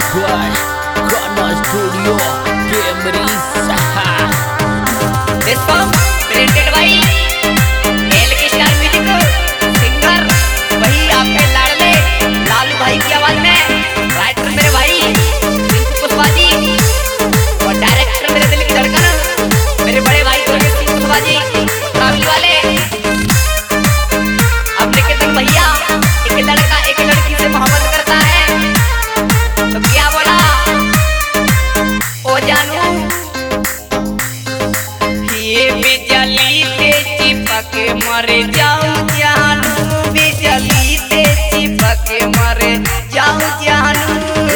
by Ghana Studio Cameras. This song presented by LK Star Music singer वही आपके लाडले लालू भाई की आवाज में, राइटर मेरे भाई रिंकू कुशवाहा जी और डायरेक्टर मेरे दिल की धड़कन मेरे बड़े भाई गुरजीत सिंह कुशवाहा जी काबिल वाले। अब लेके तुम भैया एक लड़का एक लड़की से मोहब्बत करता है तो क्या बोला, ओ जानू ये बिजली से चिपक मर जाऊं जानू, बिजली से चिपक मर जाऊं जानू।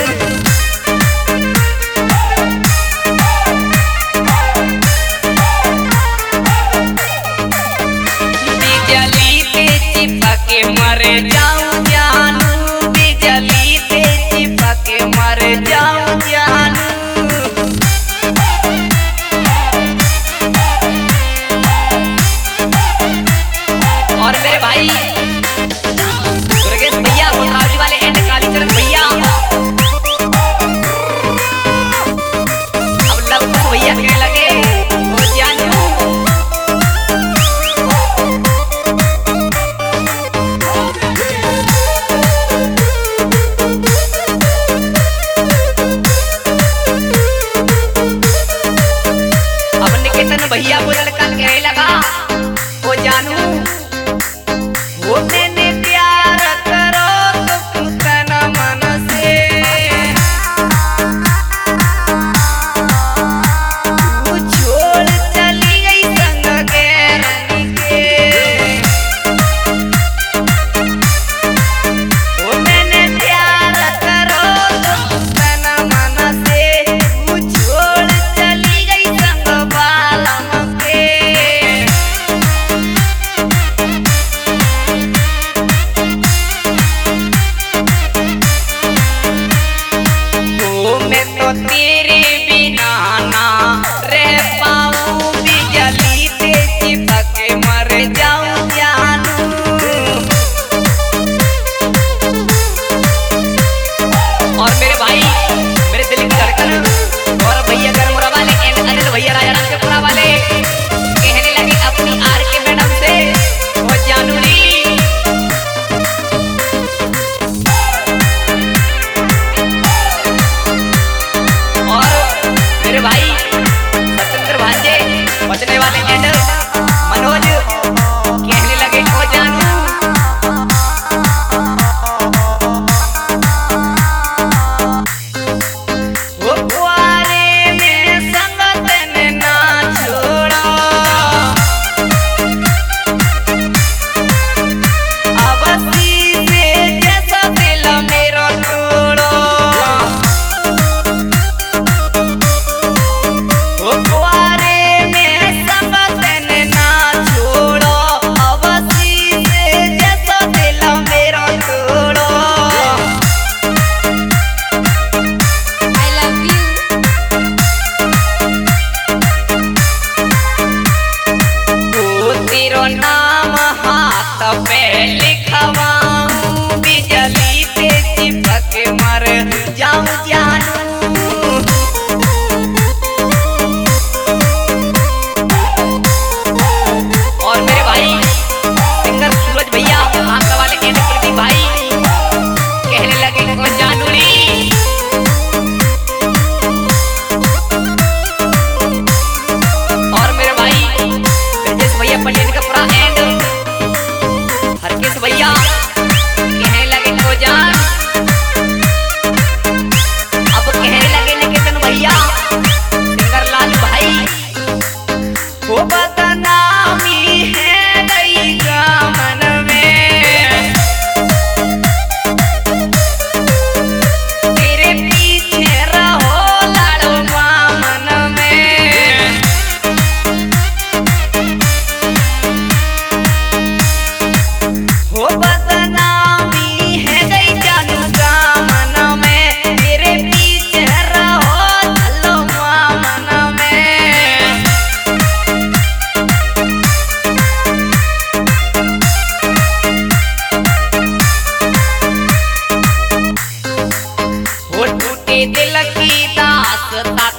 बिजली से चिपक मर जाऊं जानू, बिजली से चिपक मर जाऊं जानू। और मेरे भाई गुरगेश भैया कोठावली वाले एंड दिल की दास्तां